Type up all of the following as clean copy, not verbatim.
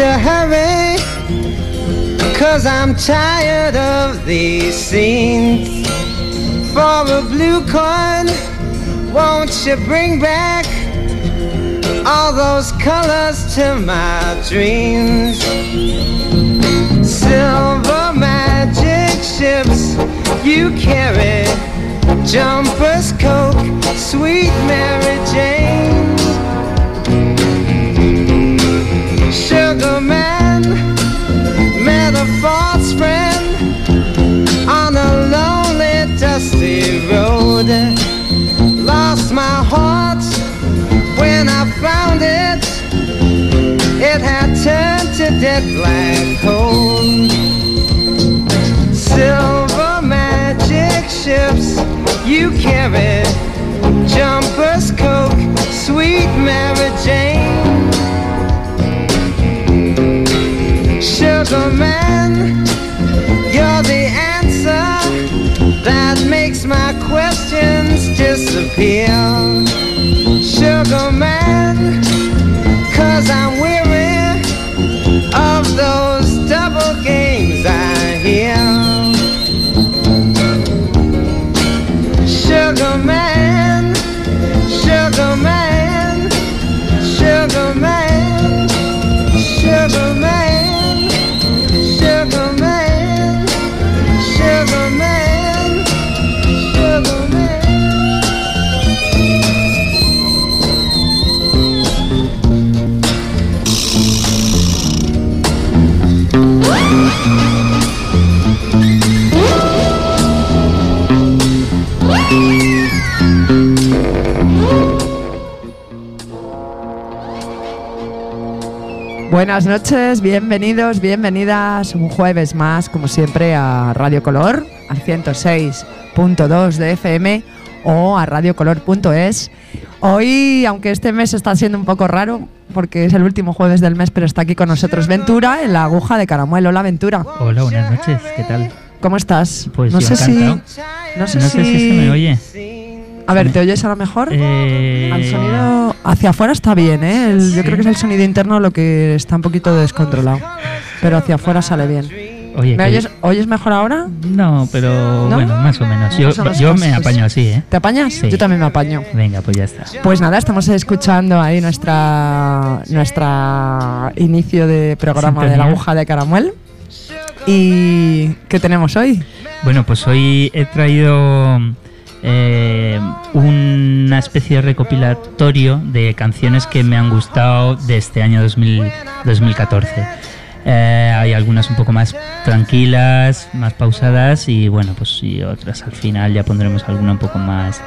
you hurry, 'cause I'm tired of these scenes. For a blue coin, won't you bring back all those colors to my dreams? Silver magic ships you carry, jumpers, Coke, sweet Mary Jane. Sugar man met a false friend on a lonely, dusty road. Lost my heart when I found it. It had turned to dead black coal. Silver magic ships you carry, jumpers, Coke, sweet Mary Jane. Sugar man, you're the answer that makes my questions disappear. Sugar man, 'cause I'm weary of those double games I hear. Sugar man, sugar man, sugar man, sugar man, sugar man, sugar man, sugar man. Buenas noches, bienvenidos, bienvenidas un jueves más, como siempre, a Radio Color, al 106.2 de FM o a radiocolor.es. Hoy, aunque este mes está siendo un poco raro, porque es el último jueves del mes, pero está aquí con nosotros Ventura en la aguja de Caramuel. Hola, Ventura. Hola, buenas noches, ¿qué tal? ¿Cómo estás? Pues no yo sé encantado. no sé si se me oye. A ver, ¿te oyes ahora mejor? El sonido hacia afuera está bien, ¿eh? Yo creo que es el sonido interno lo que está un poquito descontrolado, pero hacia afuera sale bien. Oye, ¿Me oyes mejor ahora? No, pero ¿No? bueno, más o menos. Yo me apaño así, ¿eh? ¿Te apañas? Sí. Yo también me apaño. Venga, pues ya está. Pues nada, estamos escuchando ahí nuestra inicio de programa de la aguja de Caramuel. ¿Y qué tenemos hoy? Bueno, pues hoy he traído una especie de recopilatorio de canciones que me han gustado de este año 2014. Hay algunas un poco más tranquilas, más pausadas y bueno, pues y otras al final ya pondremos alguna un poco más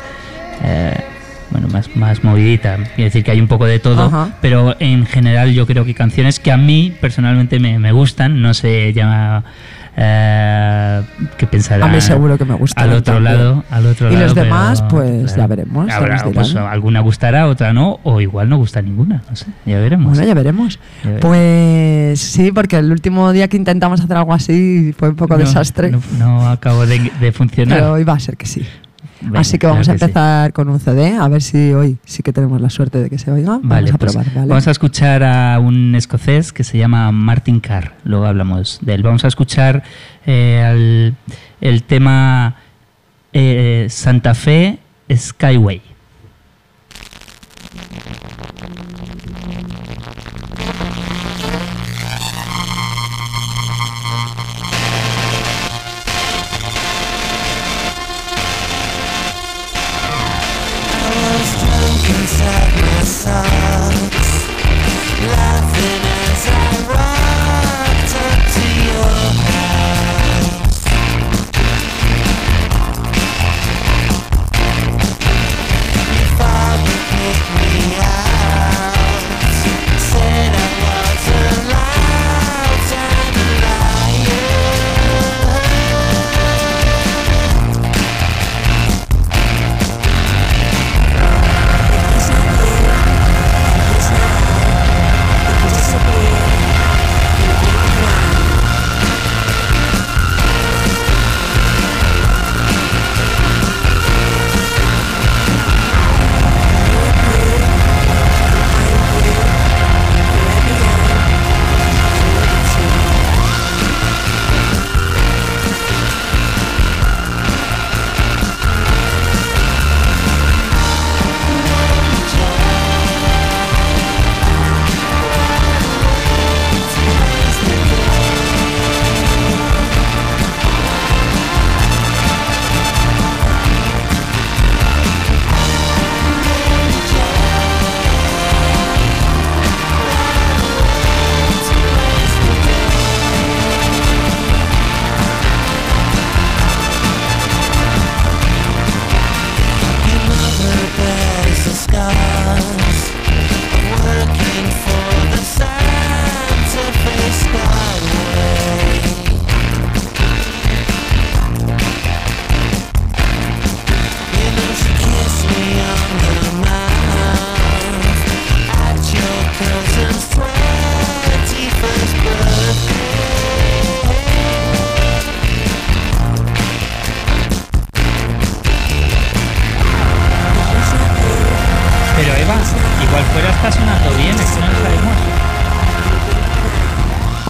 más movidita. Quiere decir que hay un poco de todo. Ajá. Pero en general yo creo que canciones que a mí personalmente me gustan, no sé ya qué pensará. A mí seguro que me gusta. Al otro lado. Y los demás, pues claro, ya veremos. Habrá, pues, alguna gustará, otra no, o igual no gusta ninguna, no sé, ya veremos. Bueno, ya veremos. Pues sí, porque el último día que intentamos hacer algo así fue un poco desastre. No acabó de funcionar. Pero hoy va a ser que sí. Venga, así que vamos a empezar con un CD, a ver si hoy sí que tenemos la suerte de que se oiga. Vale, vamos a probar, ¿vale? Vamos a escuchar a un escocés que se llama Martin Carr, luego hablamos de él. Vamos a escuchar el tema Santa Fe Skyway. Inside my socks, laughing as I rocked up to your house.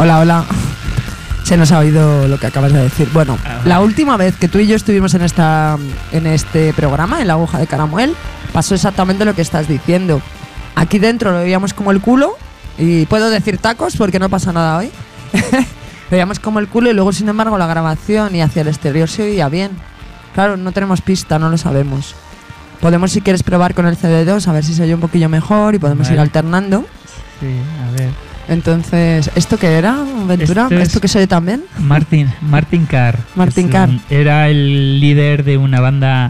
Hola, hola. Se nos ha oído lo que acabas de decir. Bueno, la última vez que tú y yo estuvimos en este programa, en La Aguja de Caramuel, pasó exactamente lo que estás diciendo. Aquí dentro lo veíamos como el culo, y puedo decir tacos porque no pasa nada hoy. Lo veíamos como el culo y luego, sin embargo, la grabación y hacia el exterior se oía bien. Claro, no tenemos pista, no lo sabemos. Podemos, si quieres, probar con el CD2 a ver si se oye un poquillo mejor y podemos ir alternando. Sí, a ver. Entonces, ¿esto qué era, Ventura? ¿Esto que se oye también? Martin Carr. Martin Carr. Era el líder de una banda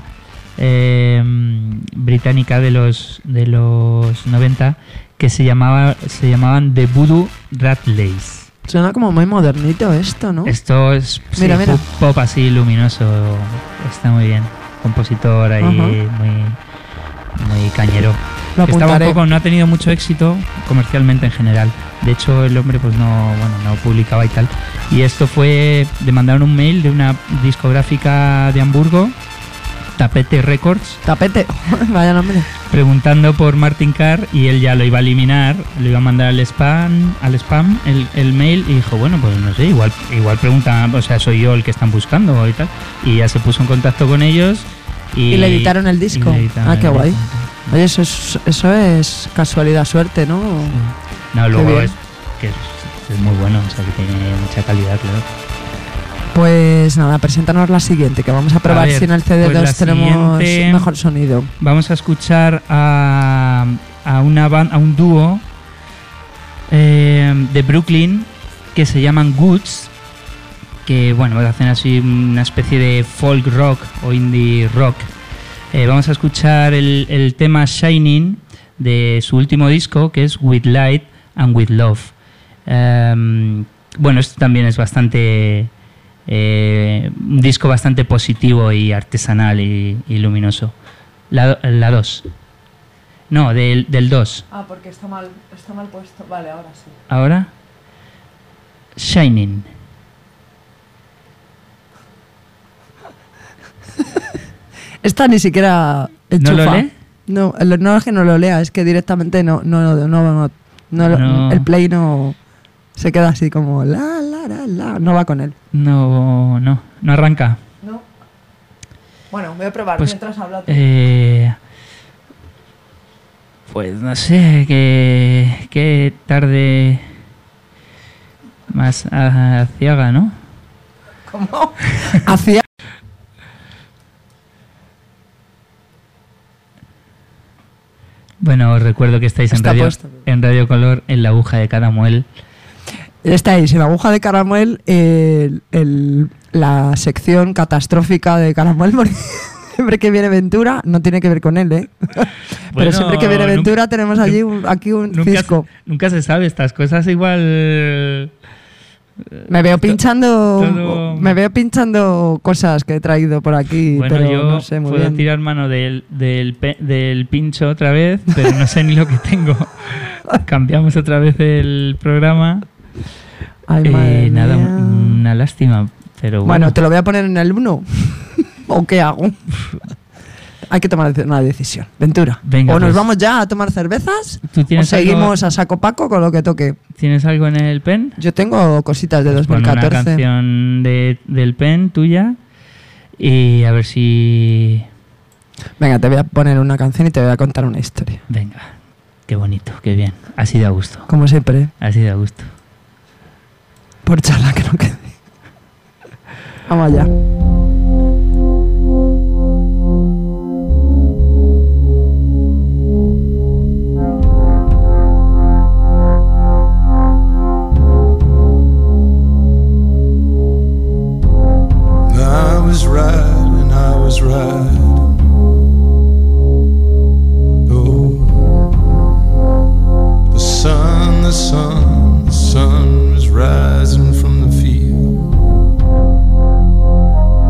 británica de los 90 que se llamaban The Voodoo Rattlers. Suena como muy modernito esto, ¿no? Esto es mira. Pop así luminoso. Está muy bien. Compositor ahí, muy cañero. No ha tenido mucho éxito comercialmente en general. De hecho, el hombre pues no publicaba y tal. Y esto fue, le mandaron un mail de una discográfica de Hamburgo, Tapete Records. Tapete, vaya nombre. Preguntando por Martin Carr, y él ya lo iba a eliminar, lo iba a mandar al spam el mail, y dijo, bueno, pues no sé, igual preguntan, o sea, soy yo el que están buscando y tal. Y ya se puso en contacto con ellos. Y le editaron el disco. Qué guay. Oye, eso es casualidad, suerte, ¿no? Sí. No, luego es muy bueno, o sea, que tiene mucha calidad, claro. Pues nada, preséntanos la siguiente, que vamos a probar si en el CD2 pues tenemos mejor sonido. Vamos a escuchar a un dúo de Brooklyn que se llaman Goods, que bueno, hacen así una especie de folk rock o indie rock. Vamos a escuchar el tema Shining de su último disco, que es With Light and With Love. Bueno, esto también es bastante un disco bastante positivo y artesanal y luminoso. La 2. No, del 2. Ah, porque está mal puesto. Vale, ahora sí. ¿Ahora? Shining. Esta ni siquiera enchufa. ¿No lo lee? No es que no lo lea, es que directamente no, el play no se queda así como la, no va con él. No arranca. No. Bueno, voy a probar pues, mientras hablas. Pues no sé, qué tarde más aciaga, ¿no? ¿Cómo? Aciaga. Bueno, os recuerdo que estáis en Radio Color, en La Aguja de Caramuel. Estáis en La Aguja de Caramuel, la sección catastrófica de Caramuel, porque siempre que viene Ventura, no tiene que ver con él, ¿eh? Pero bueno, siempre que viene Ventura tenemos aquí un cisco. Nunca se sabe, estas cosas igual... Me veo pinchando cosas que he traído por aquí, bueno, pero yo no sé muy puedo bien. tirar mano del pincho otra vez, pero no sé ni lo que tengo. Cambiamos otra vez el programa. Ay, madre nada, mía. una lástima, pero bueno. ¿Te lo voy a poner en el 1? ¿O qué hago? Hay que tomar una decisión. Ventura. Venga, o nos pues, vamos ya a tomar cervezas, o seguimos a saco paco con lo que toque. ¿Tienes algo en el pen? Yo tengo cositas de Pues 2014. pon una canción del pen tuya y a ver si... Venga, te voy a poner una canción y te voy a contar una historia. Venga, qué bonito, qué bien. Así de a gusto. Como siempre. Así de a gusto. Por charla que no quede. Vamos allá. I was right. Oh, the sun was rising from the field.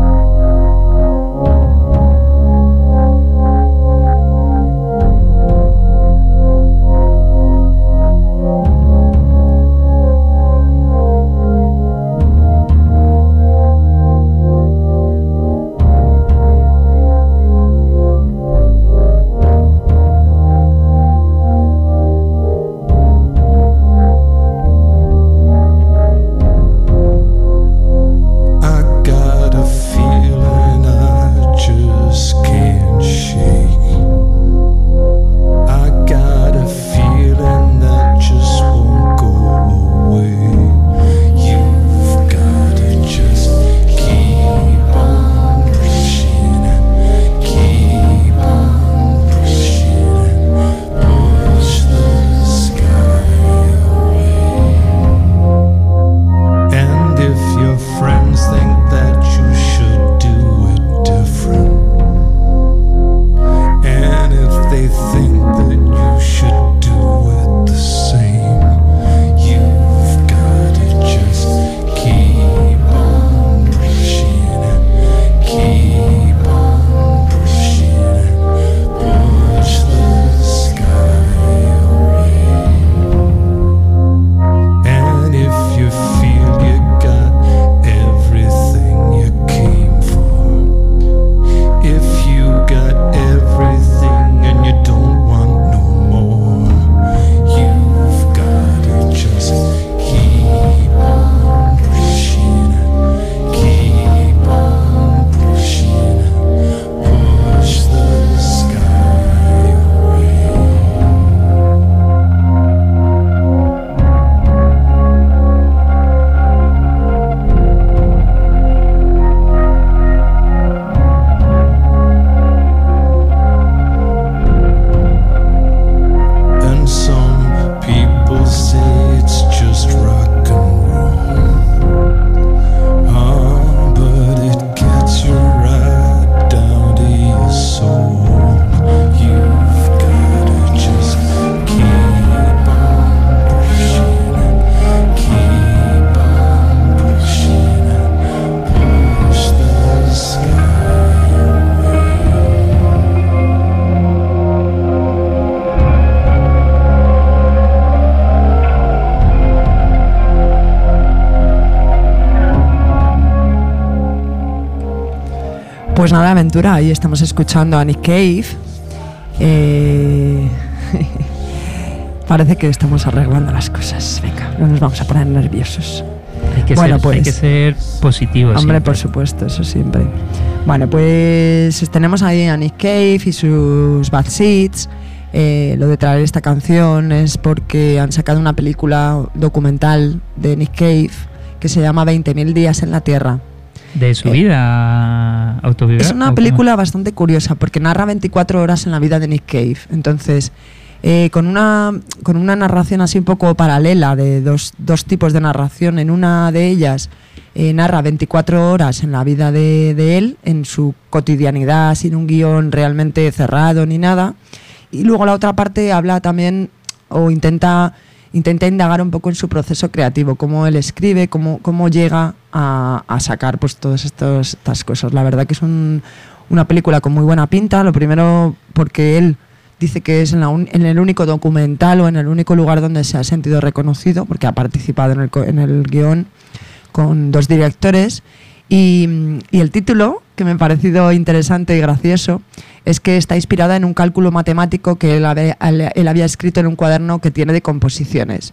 Pues nada, aventura, ahí estamos escuchando a Nick Cave. Parece que estamos arreglando las cosas. Venga, no nos vamos a poner nerviosos. Hay que ser positivos. Hombre, por supuesto, eso siempre. Bueno, pues tenemos ahí a Nick Cave y sus Bad Seeds. Lo de traer esta canción es porque han sacado una película documental de Nick Cave que se llama 20.000 días en la Tierra. ¿De su vida autobiográfica? Es una película bastante curiosa porque narra 24 horas en la vida de Nick Cave. Entonces, con una narración así un poco paralela de dos tipos de narración. En una de ellas narra 24 horas en la vida de él, en su cotidianidad, sin un guión realmente cerrado ni nada. Y luego la otra parte habla también o intenta indagar un poco en su proceso creativo, cómo él escribe, cómo llega a sacar pues todas estas cosas. La verdad que es una película con muy buena pinta. Lo primero porque él dice que es en el único documental o en el único lugar donde se ha sentido reconocido, porque ha participado en el guión con 2 directores. Y el título, que me ha parecido interesante y gracioso, es que está inspirada en un cálculo matemático que él había escrito en un cuaderno que tiene de composiciones.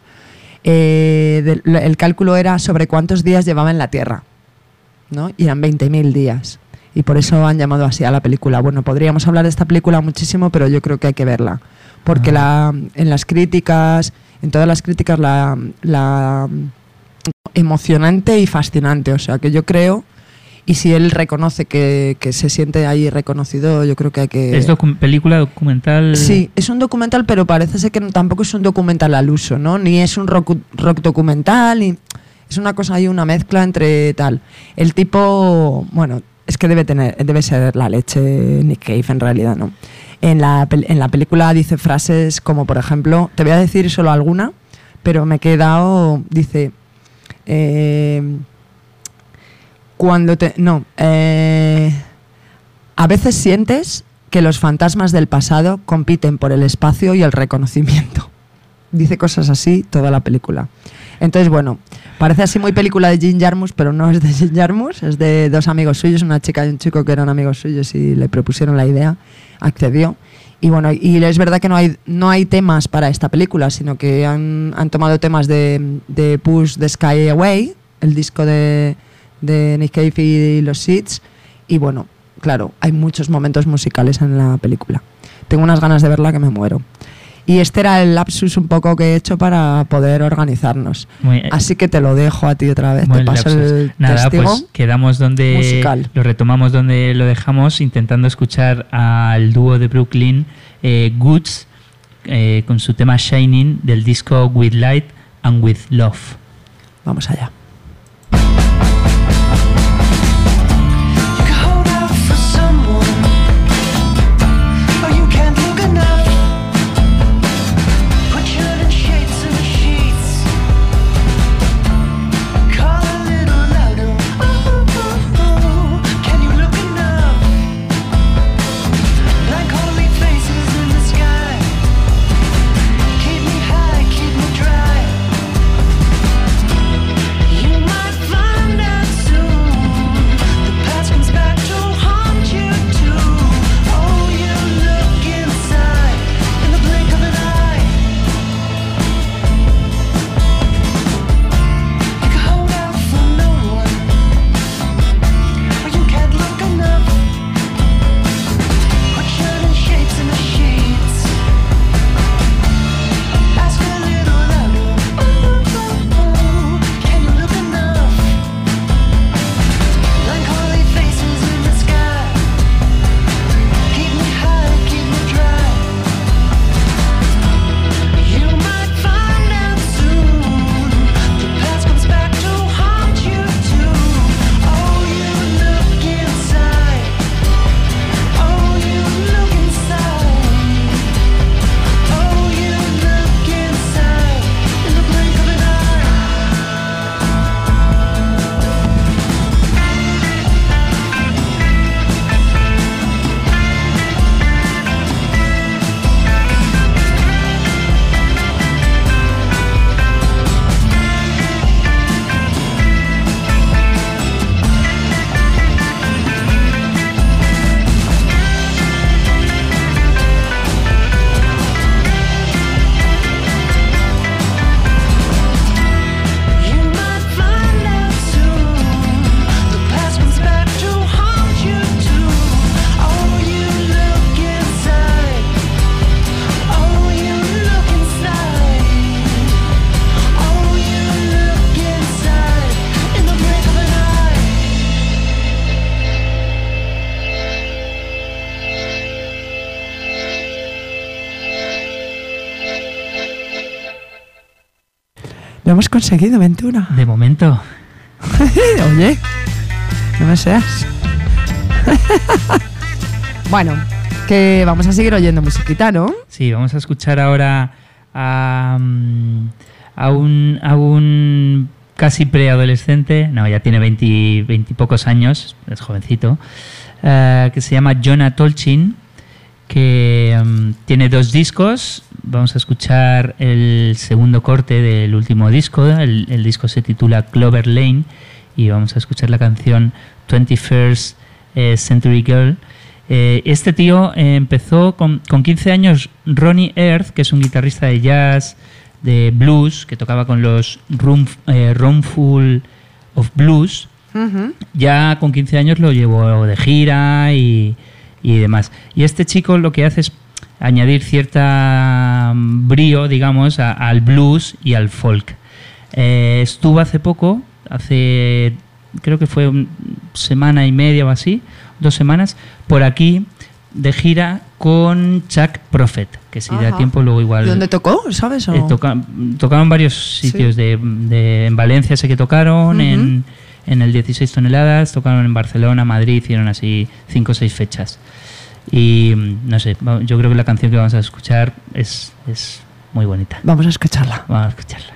El cálculo era sobre cuántos días llevaba en la Tierra, ¿no? Y eran 20.000 días. Y por eso han llamado así a la película. Bueno, podríamos hablar de esta película muchísimo, pero yo creo que hay que verla. Porque en las críticas, en todas las críticas, la emocionante y fascinante. O sea, que yo creo, y si él reconoce que se siente ahí reconocido, yo creo que hay que... ¿Es película documental? Sí, es un documental, pero parece ser que tampoco es un documental al uso, ¿no? Ni es un rock documental, es una cosa ahí, una mezcla entre tal. El tipo, bueno, es que debe ser la leche Nick Cave en realidad, ¿no? En la película dice frases como, por ejemplo, te voy a decir solo alguna, pero me he quedado, dice... a veces sientes que los fantasmas del pasado compiten por el espacio y el reconocimiento. Dice cosas así toda la película. Entonces, bueno, parece así muy película de Jim Jarmusch, pero no es de Jim Jarmusch, es de 2 amigos suyos, una chica y un chico que eran amigos suyos y le propusieron la idea, accedió. Y bueno, y es verdad que no hay temas para esta película, sino que han tomado temas de Push the Sky Away, el disco de Nick Cave y los Seeds. Y bueno, claro, hay muchos momentos musicales en la película. Tengo unas ganas de verla que me muero. Y este era el lapsus un poco que he hecho para poder organizarnos. Así que te lo dejo a ti otra vez. Te paso el testigo. Pues quedamos donde musical. Lo retomamos donde lo dejamos, intentando escuchar al dúo de Brooklyn, Goods, con su tema Shining del disco With Light and With Love. Vamos allá. Keep me high, keep me dry. Lo hemos conseguido, Ventura. De momento. Oye, no me seas. Bueno, que vamos a seguir oyendo musiquita, ¿no? Sí, vamos a escuchar ahora a un casi preadolescente, no, ya tiene 20 y pocos años, es jovencito, que se llama Jonah Tolchin, que tiene 2 discos. Vamos a escuchar el segundo corte del último disco. El disco se titula Clover Lane y vamos a escuchar la canción 21st Century Girl. Este tío empezó con 15 años. Ronnie Earth, que es un guitarrista de jazz, de blues, que tocaba con los Roomful of Blues, ya con 15 años lo llevó de gira y demás. Y este chico lo que hace es añadir cierta brío, digamos, al blues y al folk. Estuvo hace poco, creo que fue una semana y media o así, 2 semanas, por aquí de gira con Chuck Prophet, que si da tiempo luego igual... ¿Y dónde tocó, sabes? Tocaron varios sitios, sí. En Valencia sé que tocaron, en el 16 toneladas, tocaron en Barcelona, Madrid, hicieron así 5 o 6 fechas. Y no sé, yo creo que la canción que vamos a escuchar es muy bonita. Vamos a escucharla. Vamos a escucharla.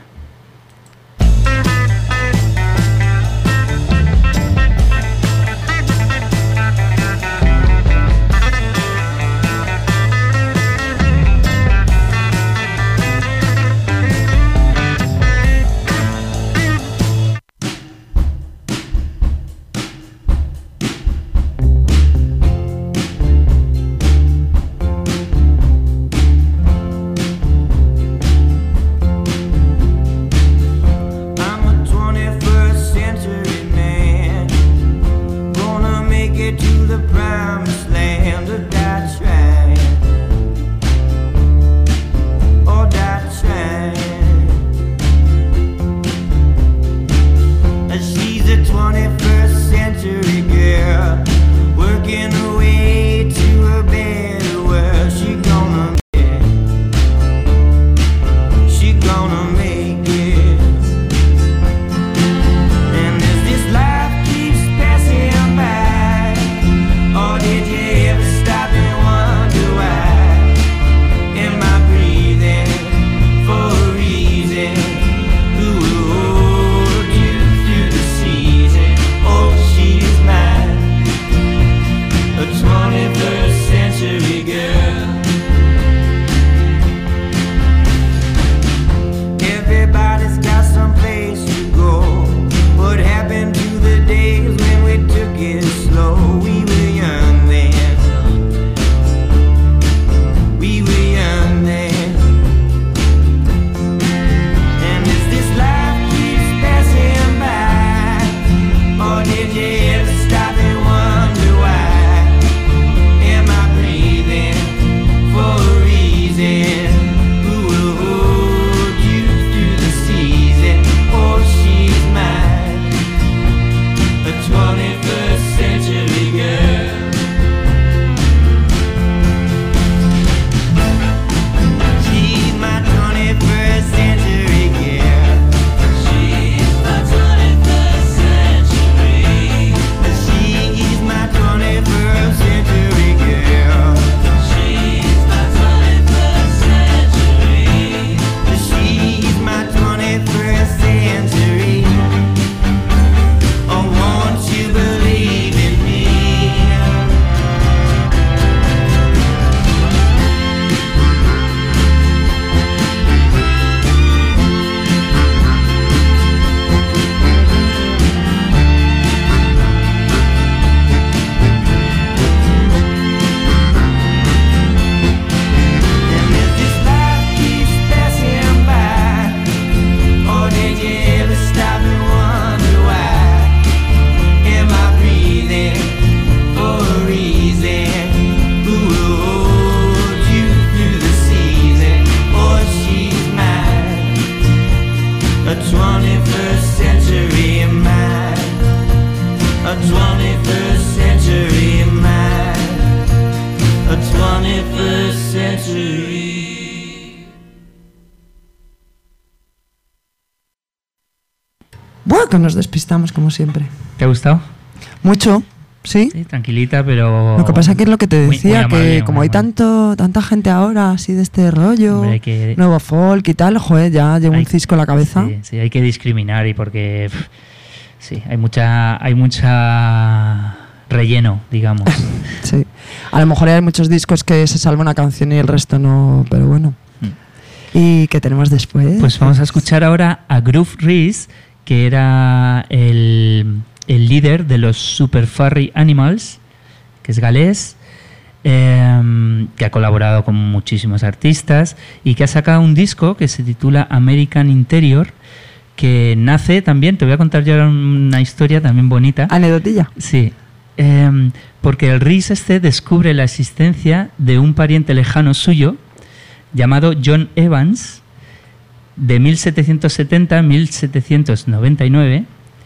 Bueno, que nos despistamos como siempre. ¿Te ha gustado? Mucho, ¿sí? Sí, tranquilita, pero... Lo que pasa que es lo que te muy decía, amable, que como muy hay amable. tanta gente ahora así de este rollo, Hombre, hay que- nuevo folk y tal, joder, ya llevo Hay- un cisco en la cabeza. Sí, sí, hay que discriminar y porque... sí, hay mucha relleno, digamos. Sí. A lo mejor hay muchos discos que se salva una canción y el resto no, pero bueno. ¿Y qué tenemos después? Pues vamos a escuchar ahora a Groove Reese, que era el líder de los Super Furry Animals, que es galés, que ha colaborado con muchísimos artistas y que ha sacado un disco que se titula American Interior, que nace también, te voy a contar yo ahora una historia también bonita. Anecdotilla. Sí, porque el Reese descubre la existencia de un pariente lejano suyo llamado John Evans, de 1770 a 1799,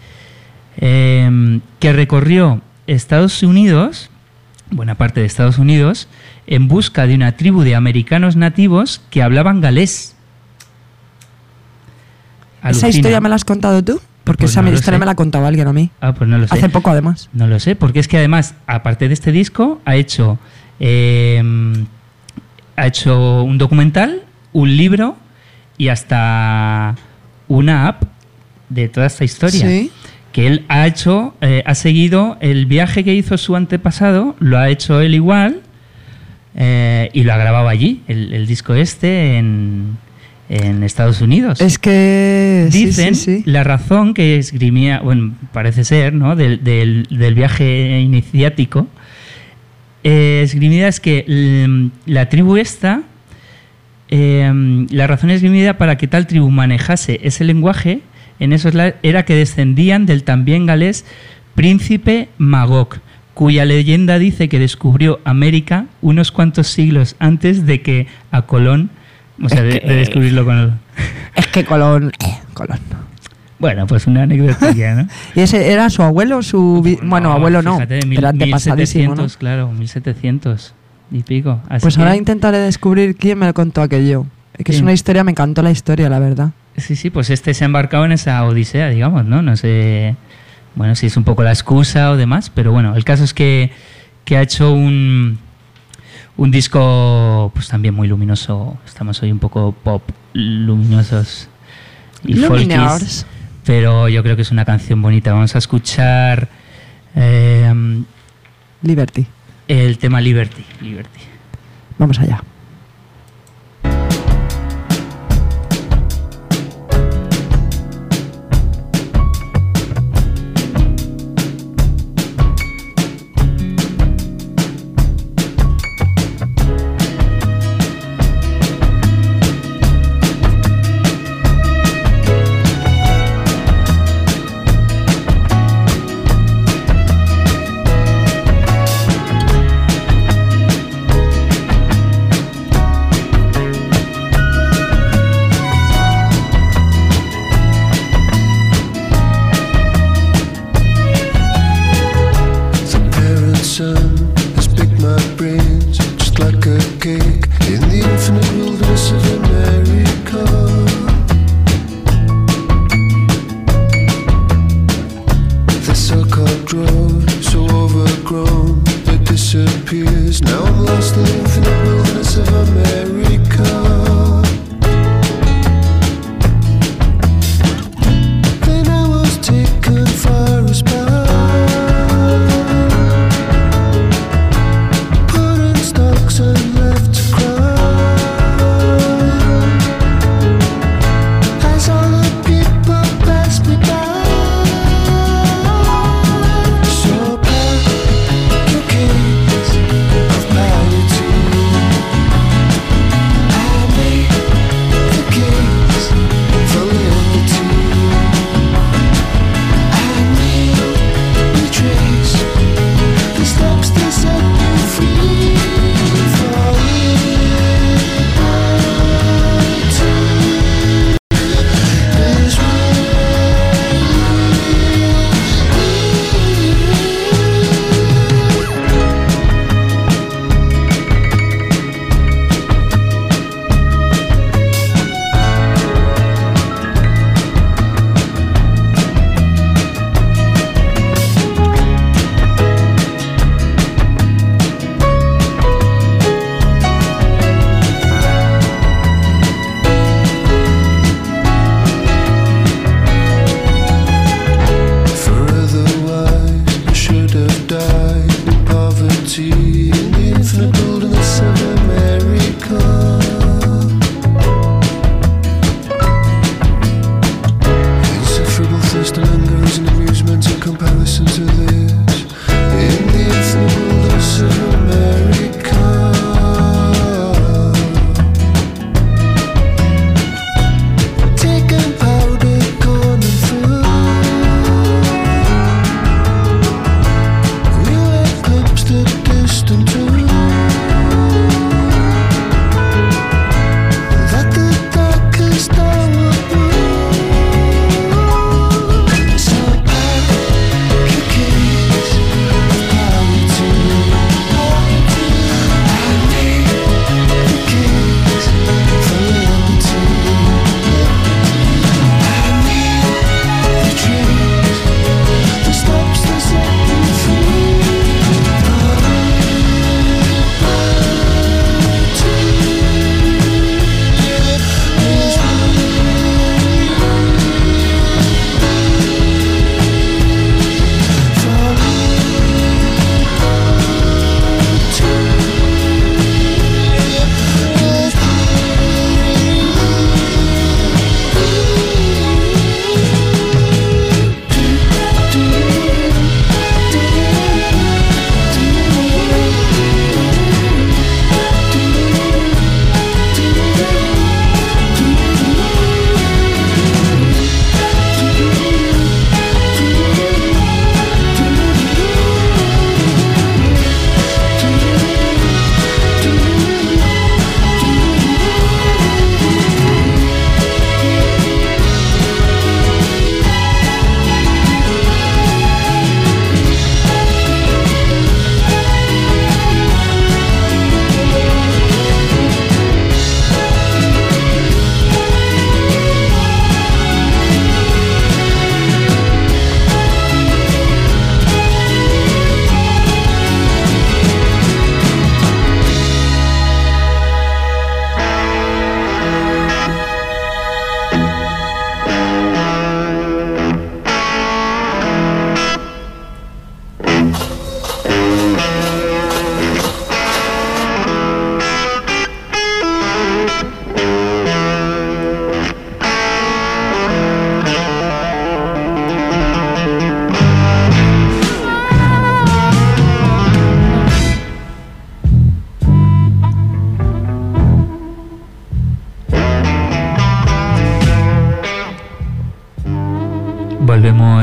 que recorrió Estados Unidos, buena parte de Estados Unidos, en busca de una tribu de americanos nativos que hablaban galés. ¿Esa Alucina. historia me la has contado tú? Porque Pues esa no lo historia sé. me la ha contado alguien a mí. Ah, pues no lo sé. Hace poco, además. No lo sé, porque es que además, aparte de este disco, ha hecho un documental, un libro y hasta una app de toda esta historia. Sí. Que él ha hecho, ha seguido el viaje que hizo su antepasado, lo ha hecho él igual y lo ha grabado allí, el disco en Estados Unidos. Es que... Dicen sí, sí. la razón que esgrimía, bueno, parece ser, ¿no? del viaje iniciático, esgrimida es que la tribu esta, la razón esgrimida para que tal tribu manejase ese lenguaje en esos era que descendían del también galés príncipe Magog, cuya leyenda dice que descubrió América unos cuantos siglos antes de que a Colón, o sea, de descubrirlo con él. Es que Colón... Colón. Bueno, pues una anécdota ya, ¿no? ¿Y ese era su abuelo? Bueno, abuelo no, fíjate, pero antepasadísimo, ¿no? 1700, claro, 1700 y pico. Así Pues ahora que- intentaré descubrir quién me lo contó aquello. Es que es ¿Quién? una historia, me encantó la historia, la verdad. Sí, pues se ha embarcado en esa odisea, digamos, ¿no? No sé, bueno, si es un poco la excusa o demás, pero bueno, el caso es que ha hecho un disco pues también muy luminoso. Estamos hoy un poco pop luminosos y folkies, Luminars. pero yo creo que es una canción bonita. Vamos a escuchar Liberty. el tema Liberty. Vamos allá. The parent sun has picked my brains just like a cake in the infinite wilderness of America. The so-called road, so overgrown, that disappears. Now I'm lost in the infinite wilderness of America. Then I was taken far as put in stocks and left to cry as all the people pass me by. So pack your case of piety. I make the case for liberty. I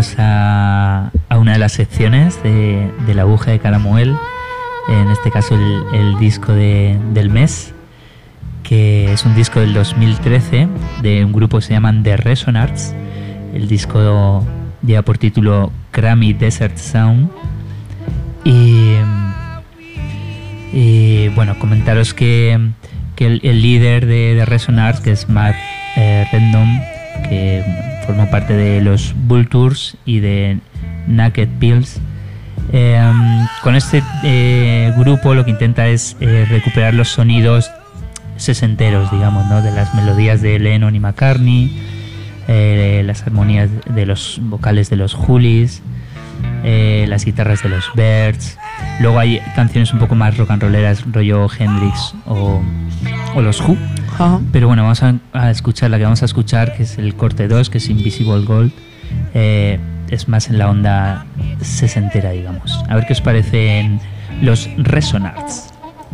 pasamos a una de las secciones de la aguja de Caramuel, en este caso el disco del mes, que es un disco del 2013 de un grupo que se llaman The Resonards. El disco lleva por título Crummy Desert Sound. Y bueno, comentaros que el líder de Resonards, que es Matt Rendon, que forma parte de los Vultures y de Naked Pills, con este grupo lo que intenta es recuperar los sonidos sesenteros, digamos, ¿no? De las melodías de Lennon y McCartney, las armonías de los vocales de los Hollies, las guitarras de los Byrds. Luego hay canciones un poco más rock and rolleras, rollo Hendrix o los Who. Ajá. Pero bueno, vamos a escuchar la que vamos a escuchar, que es el corte 2, que es Invisible Gold. Es más en la onda sesentera, digamos. A ver qué os parecen los Resonards.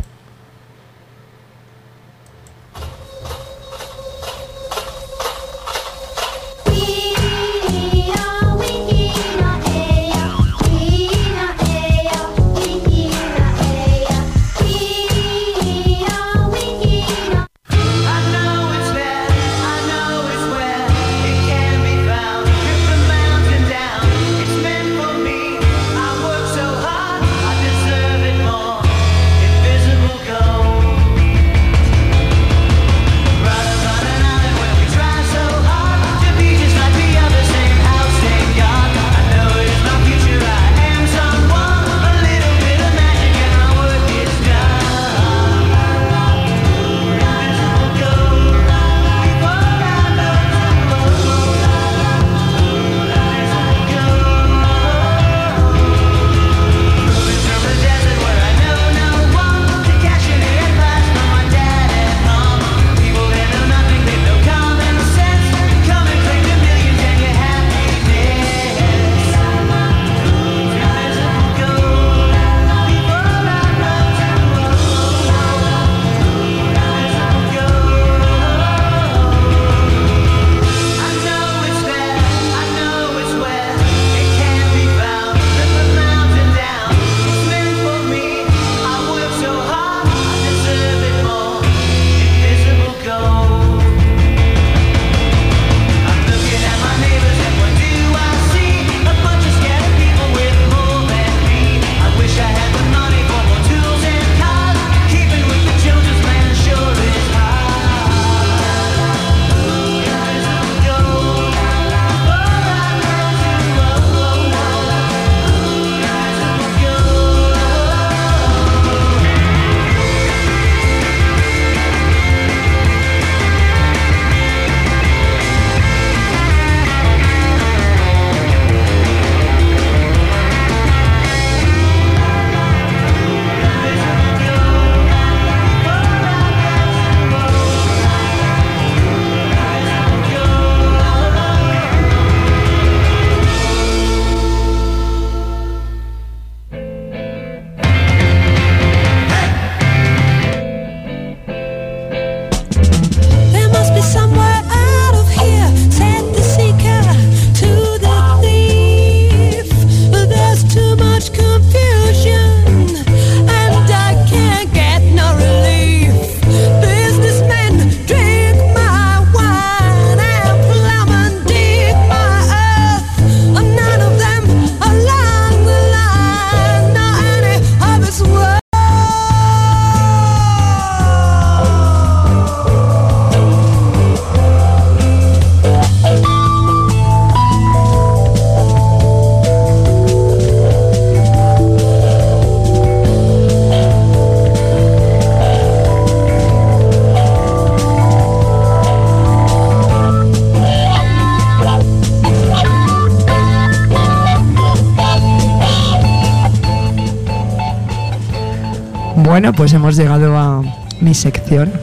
Bueno, pues hemos llegado a mi sección.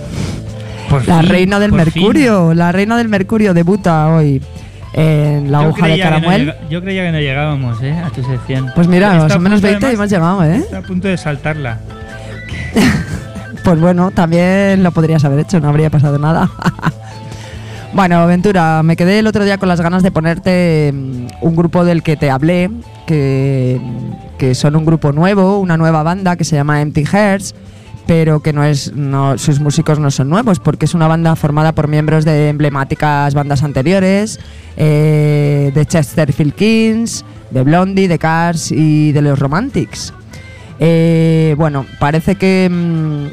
La reina del Mercurio. La reina del Mercurio debuta hoy en la aguja de Caramuel. Yo creía que no llegábamos a tu sección. Pues mira, más o menos 20 y hemos llegado, Está a punto de saltarla. Pues bueno, también lo podrías haber hecho, no habría pasado nada. Bueno, Ventura, me quedé el otro día con las ganas de ponerte un grupo del que te hablé, que son un grupo nuevo, una nueva banda que se llama Empty Hearts, pero que sus músicos no son nuevos, porque es una banda formada por miembros de emblemáticas bandas anteriores, de Chesterfield Kings, de Blondie, de Cars y de los Romantics. Bueno, parece que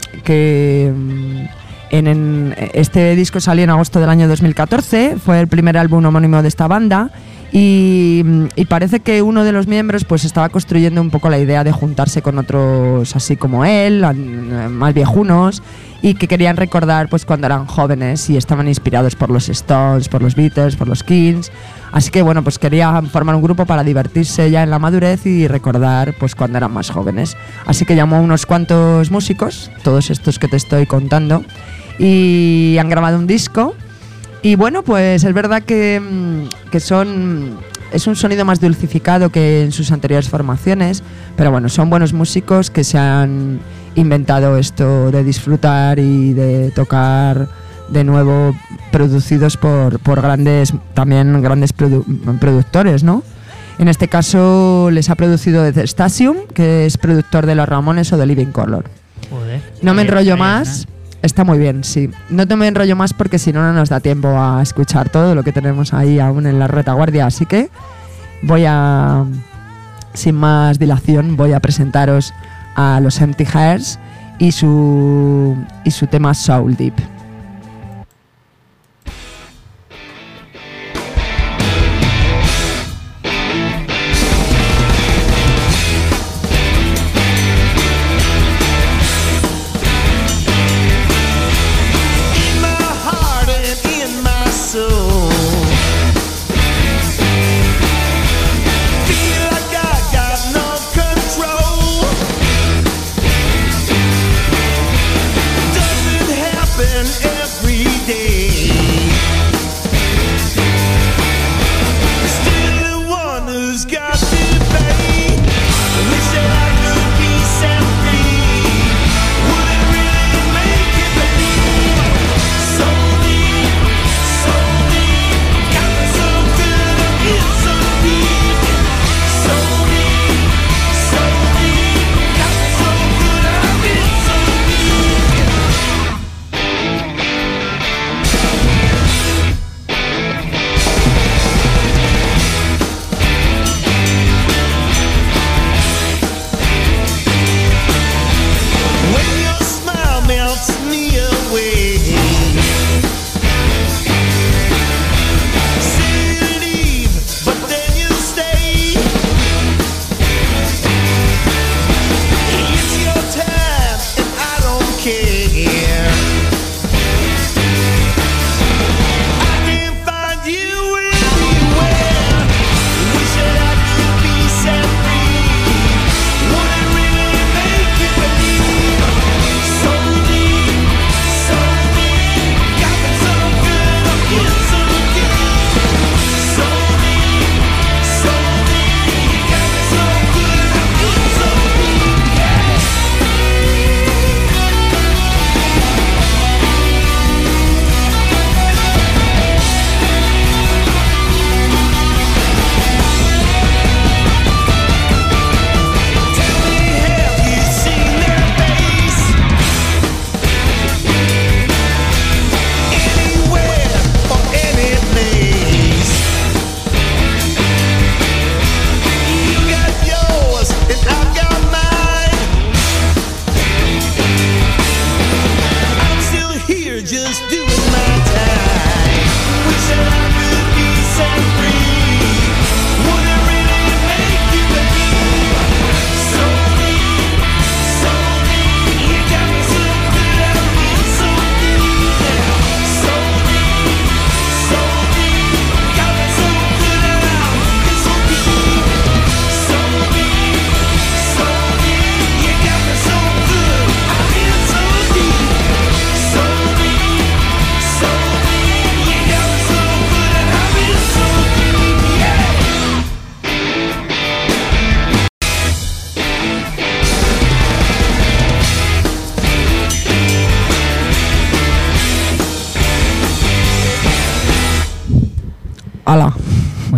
este disco salió en agosto del año 2014, fue el primer álbum homónimo de esta banda y parece que uno de los miembros pues estaba construyendo un poco la idea de juntarse con otros así como él, más viejunos, y que querían recordar pues cuando eran jóvenes y estaban inspirados por los Stones, por los Beatles, por los Kings. Así que bueno, pues quería formar un grupo para divertirse ya en la madurez y recordar pues cuando eran más jóvenes. Así que llamó a unos cuantos músicos, todos estos que te estoy contando, y han grabado un disco. Y bueno, pues es verdad que es un sonido más dulcificado que en sus anteriores formaciones, pero bueno, son buenos músicos que se han inventado esto de disfrutar y de tocar de nuevo, producidos por grandes productores, ¿no? En este caso les ha producido The Stasium, que es productor de Los Ramones o de Living Colour. Joder. No me enrollo más. Está muy bien, sí. No te me enrollo más porque si no, no nos da tiempo a escuchar todo lo que tenemos ahí aún en la retaguardia. Así que sin más dilación, voy a presentaros a los Empty Hearts y su tema Soul Deep.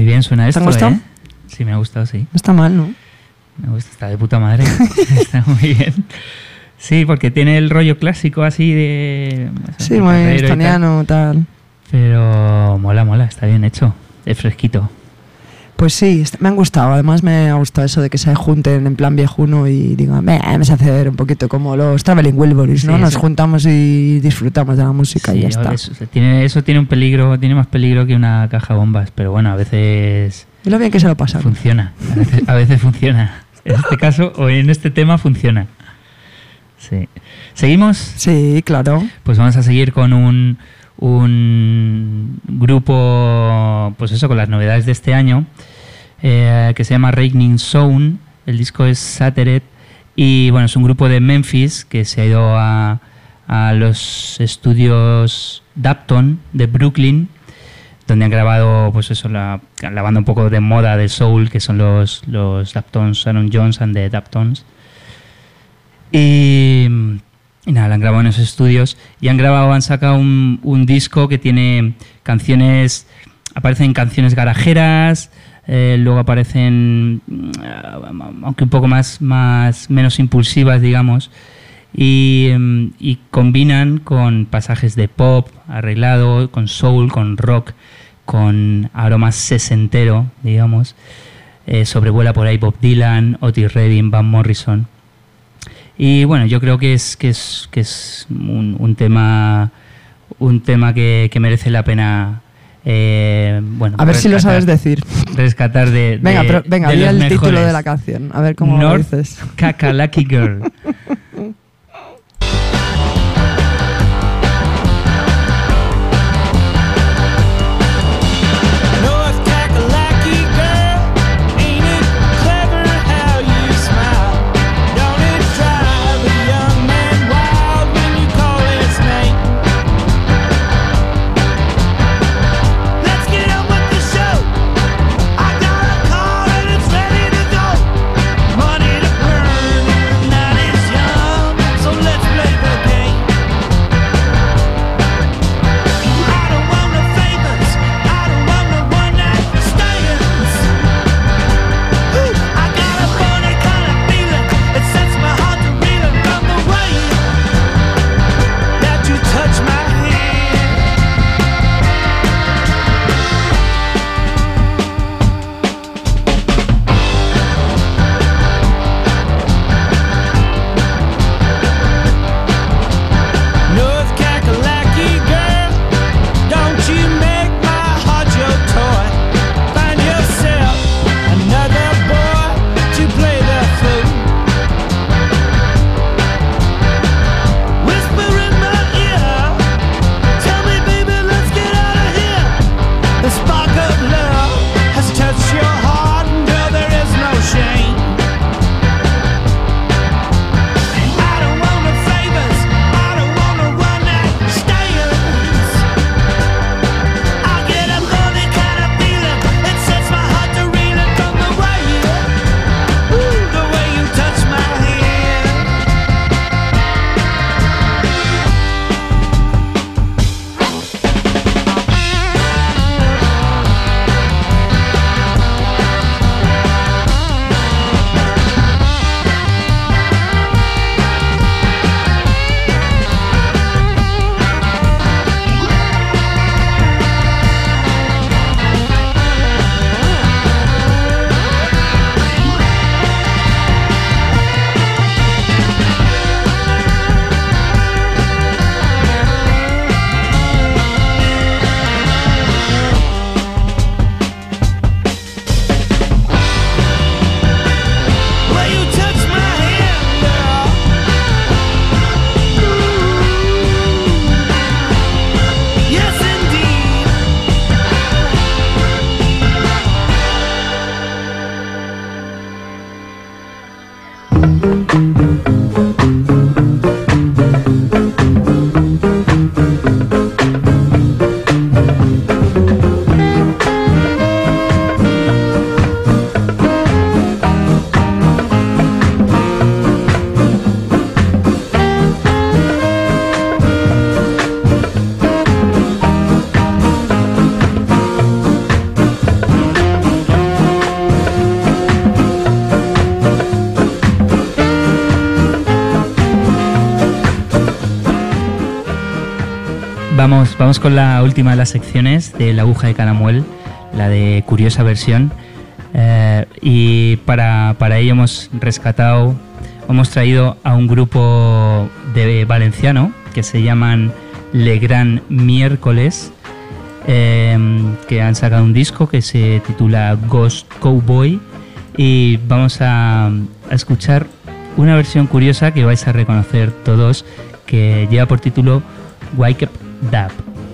bien suena esto, ¿Te ha gustado? ¿eh? Sí, me ha gustado, sí. No está mal, ¿no? Me gusta, está de puta madre. Está muy bien. Sí, porque tiene el rollo clásico así de... Sí, muy estoniano, tal. Pero mola, está bien hecho. Es fresquito. Pues sí, me han gustado. Además me ha gustado eso de que se junten en plan viejuno y digan, vamos a hacer un poquito como los Traveling Wilburys, ¿no? Sí, Nos juntamos y disfrutamos de la música y ya está. Eso tiene un peligro, tiene más peligro que una caja de bombas, pero bueno, a veces... Y lo bien que se lo pasan. Funciona, a veces funciona. En este caso, o en este tema, funciona. Sí. ¿Seguimos? Sí, claro. Pues vamos a seguir con un grupo, pues eso, con las novedades de este año, que se llama Raging Zone. El disco es Sateret y bueno, es un grupo de Memphis que se ha ido a los estudios Dapton de Brooklyn, donde han grabado, pues eso, la banda un poco de moda de soul, que son los Daptons, Aaron Jones and the Daptons. Y nada, la han grabado en esos estudios y han sacado un disco que tiene canciones, aparecen canciones garajeras, luego aparecen, aunque un poco menos impulsivas, digamos, y combinan con pasajes de pop arreglado, con soul, con rock, con aromas sesentero, digamos. Sobrevuela por ahí Bob Dylan, Otis Redding, Van Morrison. Y bueno, yo creo que es un tema que merece la pena. Bueno, a ver si lo sabes decir. Venga, di el título de la canción. A ver cómo lo dices. Kakalaki Girl. Vamos con la última de las secciones de La Aguja de Caramuel, la de Curiosa Versión. Y para ello hemos traído a un grupo de valenciano que se llaman Le Gran Miércoles, que han sacado un disco que se titula Ghost Cowboy, y vamos a escuchar una versión curiosa que vais a reconocer todos, que lleva por título Wake Up Dub.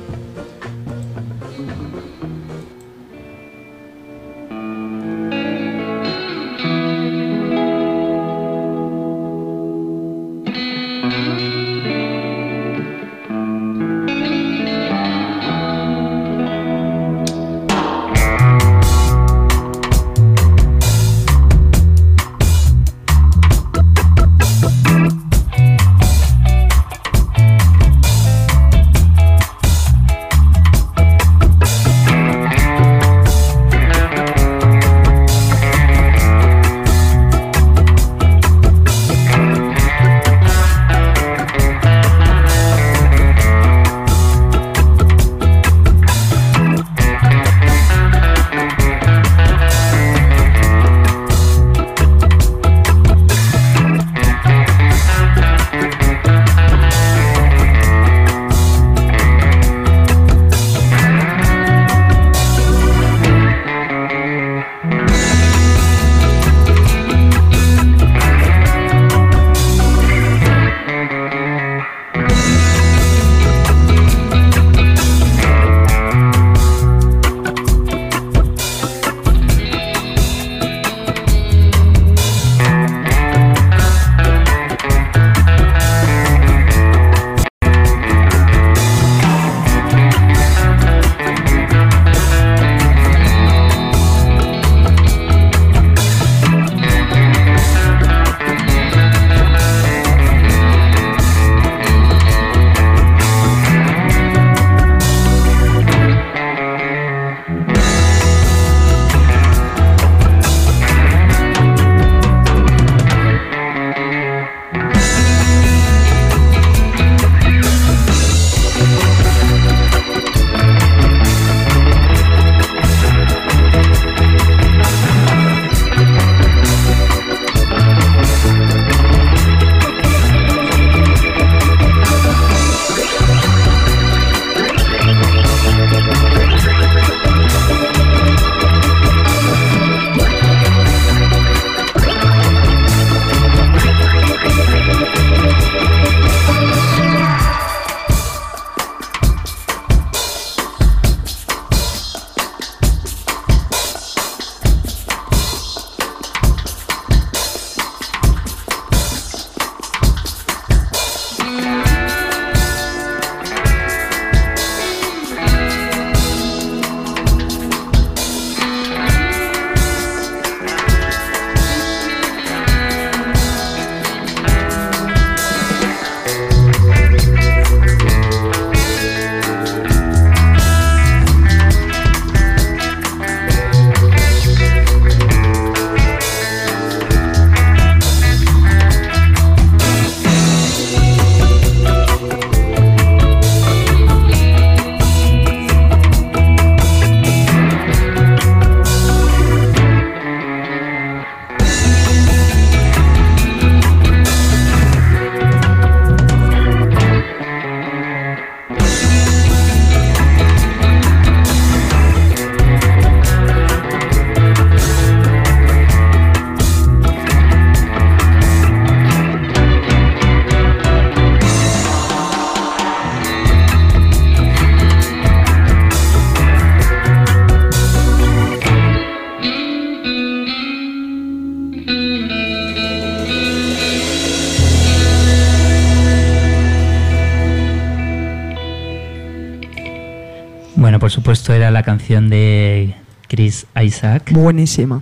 Bueno, por supuesto era la canción de Chris Isaak. Buenísima.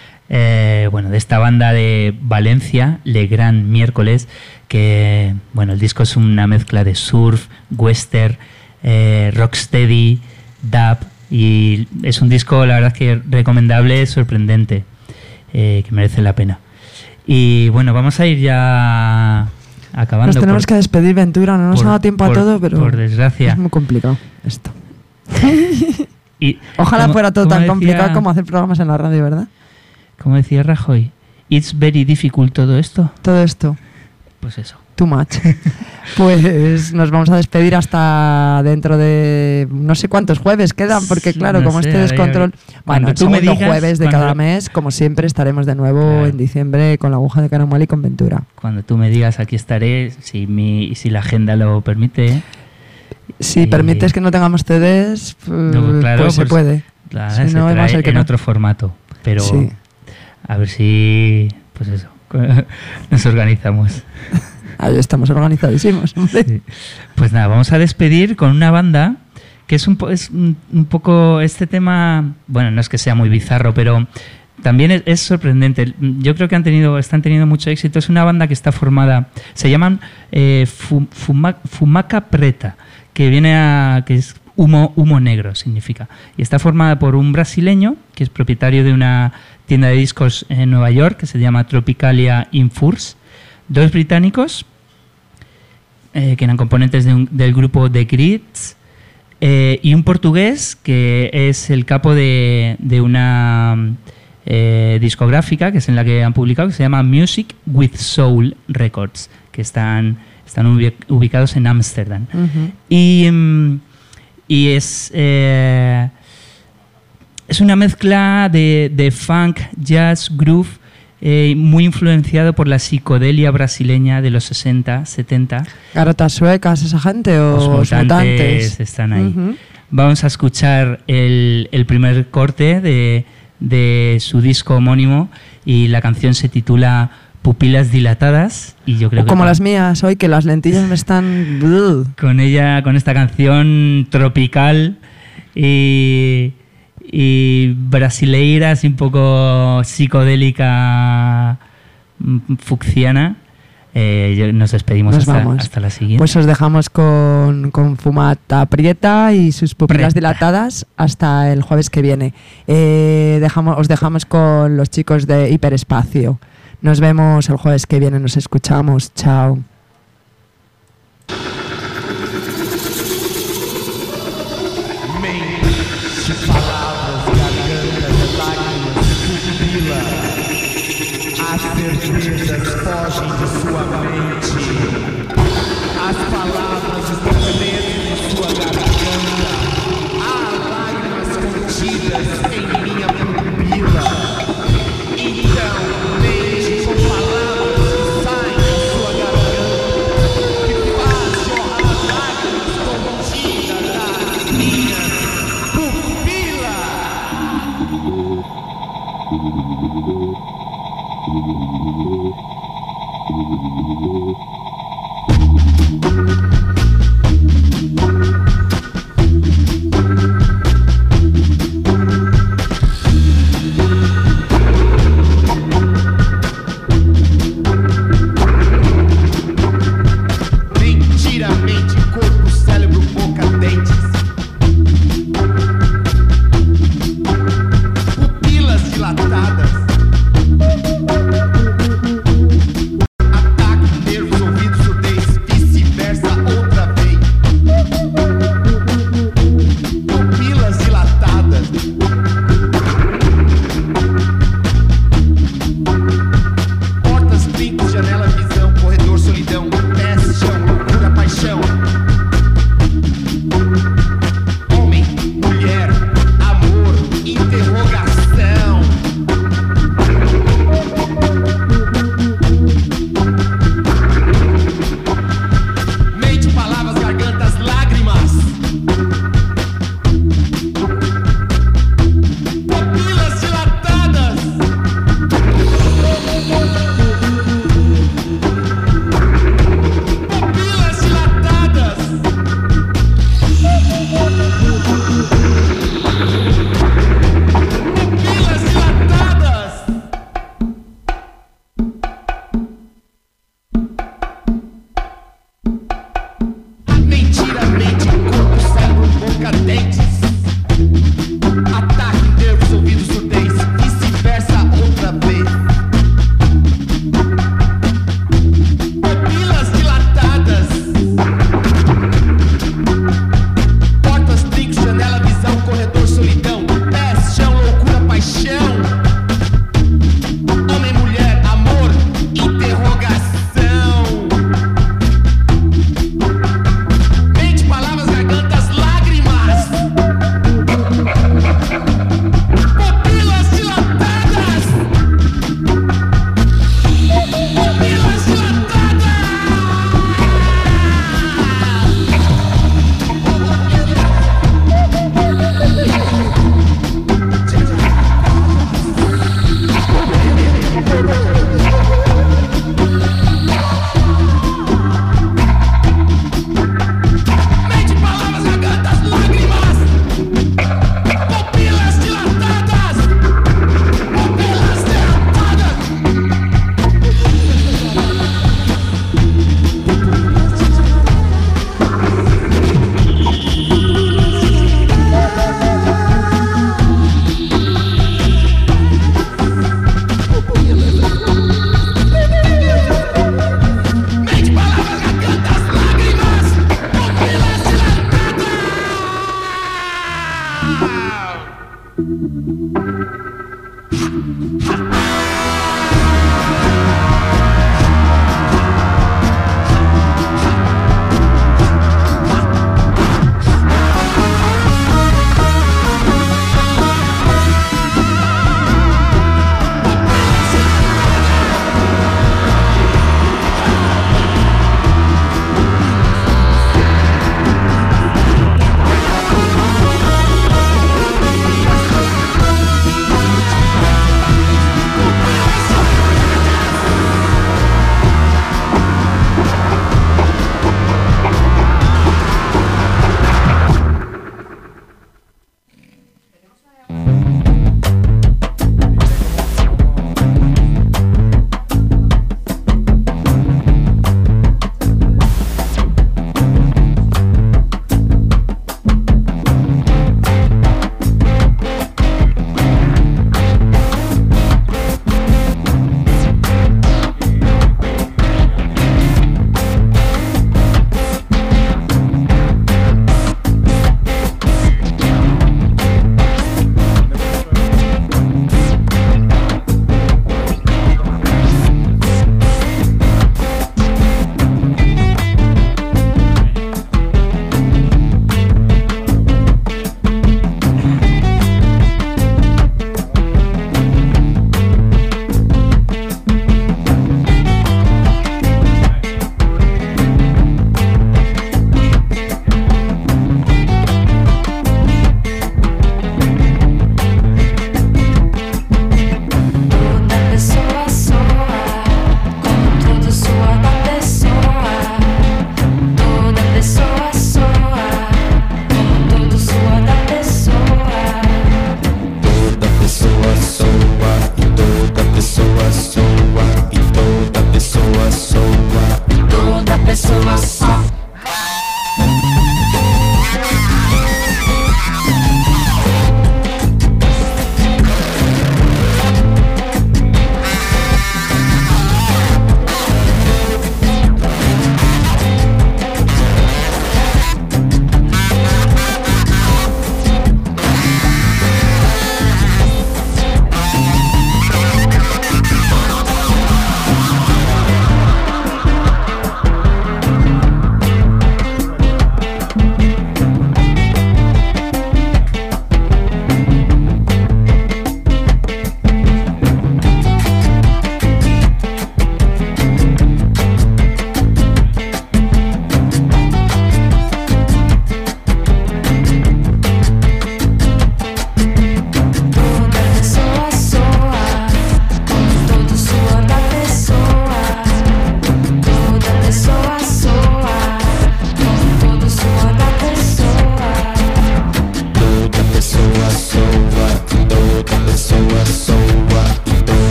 Bueno, de esta banda de Valencia, Le Gran Miércoles, que bueno, el disco es una mezcla de surf, western, rocksteady, dub, y es un disco, la verdad, que recomendable, sorprendente, que merece la pena. Y bueno, vamos a ir ya acabando. Nos tenemos que despedir, Ventura. No nos ha dado tiempo a todo, pero por desgracia. es muy complicado esto. Y Ojalá fuera todo tan complicado como hacer programas en la radio, ¿verdad? Como decía Rajoy, it's very difficult todo esto. Todo esto. Pues eso. Too much. Pues nos vamos a despedir hasta dentro de no sé cuántos jueves quedan, porque claro, no como sé, este descontrol... Bueno, el segundo jueves de cada mes, como siempre, estaremos de nuevo en diciembre con la aguja de Caramuel y con Ventura. Cuando tú me digas, aquí estaré, si la agenda lo permite. Si permites que no tengamos CDs, claro, pues se puede. Si no, vamos a en otro formato. Pero sí. A ver si, pues eso, nos organizamos. Ahí estamos organizadísimos. Sí. Pues nada, vamos a despedir con una banda que es un poco este tema, bueno, no es que sea muy bizarro, pero también es sorprendente. Yo creo que están teniendo mucho éxito. Es una banda que está formada, se llaman Fumaca Preta, que es humo negro, significa. Y está formada por un brasileño, que es propietario de una tienda de discos en Nueva York, que se llama Tropicalia Infurs, 2 británicos, que eran componentes del grupo The Grids, y un portugués, que es el capo de una discográfica, que es en la que han publicado, que se llama Music with Soul Records, que están ubicados en Ámsterdam. Uh-huh. Y es una mezcla de funk, jazz, groove, muy influenciado por la psicodelia brasileña de los 60, 70. ¿Garotas suecas, esa gente o los mutantes? Están ahí. Uh-huh. Vamos a escuchar el primer corte de su disco homónimo, y la canción se titula Pupilas dilatadas, y yo creo que como las mías hoy, que las lentillas me están... Con esta canción tropical y brasileira, así un poco psicodélica, fucsiana. Nos despedimos hasta la siguiente. Pues os dejamos con Fumata Prieta y sus pupilas dilatadas hasta el jueves que viene. Os dejamos con los chicos de Hiperespacio. Nos vemos el jueves que viene, nos escuchamos. Chao. As certezas fogem de sua mente, as palavras estremeçem em sua garganta, há lágrimas contidas em minha pupila. Então, deixe com palavras que saem de sua garganta, que faz jorrar lágrimas contidas das minhas pupilas. Mentiramente, corpo, cérebro, boca, dentes. Pupilas dilatadas. Ataque, nervos,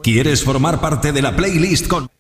¿Quieres formar parte de la playlist con